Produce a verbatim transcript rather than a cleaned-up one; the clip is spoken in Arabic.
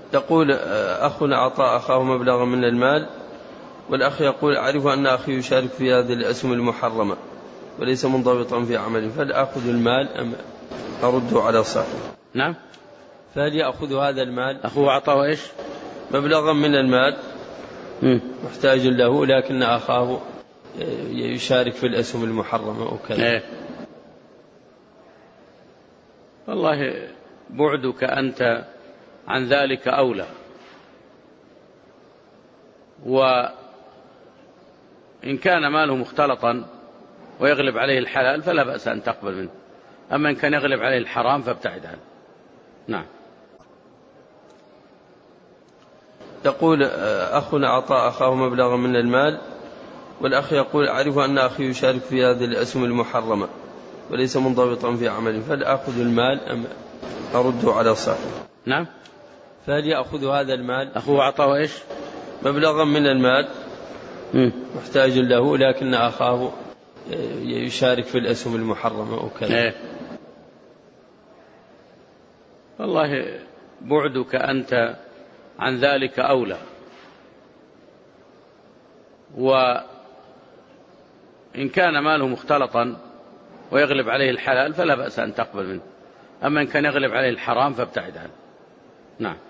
تقول أخ أعطى أخاه مبلغا من المال، والأخ يقول أعرف أن أخي يشارك في هذه الأسهم المحرمة وليس منضبطا في عمله، فهل أخذ المال أم أرده على صاحبه؟ نعم. فهل يأخذ هذا المال؟ أخوه أعطاه إيش؟ مبلغا من المال م. محتاج له، لكن أخاه يشارك في الأسهم المحرمة وكذا. إيه؟ والله بعدك أنت عن ذلك أولى، وإن كان ماله مختلطا ويغلب عليه الحلال فلا بأس أن تقبل منه، أما إن كان يغلب عليه الحرام فابتعد عنه. نعم. تقول أخ أعطى أخاه مبلغا من المال، والأخ يقول أعرف أن أخي يشارك في هذه الأسهم المحرمة وليس منضبطا في عمله، فهل أخذ المال أم أرده على صاحبه؟ نعم. فهل يأخذ هذا المال؟ أخوه أعطاه إيش؟ مبلغا من المال م. محتاج له، لكن أخاه يشارك في الأسهم المحرمة وكذا. إيه؟ والله بعدك أنت عن ذلك أولى، وإن كان ماله مختلطا ويغلب عليه الحلال فلا بأس أن تقبل منه، أما إن كان يغلب عليه الحرام فابتعد عنه. نعم.